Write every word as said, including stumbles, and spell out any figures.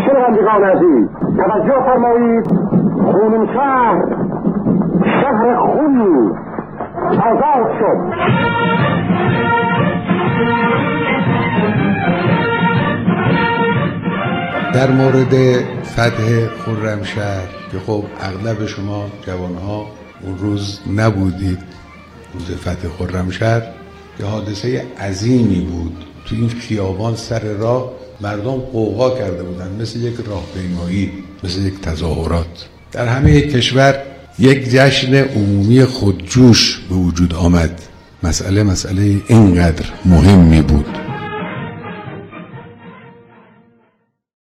شنوندگان عزیز توجه فرمایید، خونمشهر شهر خونی آزاد شد. در مورد فتح خرمشهر که خب اغلب شما جوانها اون روز نبودید، روز فتح خرمشهر که حادثه عظیمی بود. تو این خیابان سر راه مردم قوقا کرده بودن، مثل یک راهپیمایی، مثل یک تظاهرات. در همه کشور یک جشن عمومی خودجوش به وجود آمد. مسئله مسئله اینقدر مهمی بود.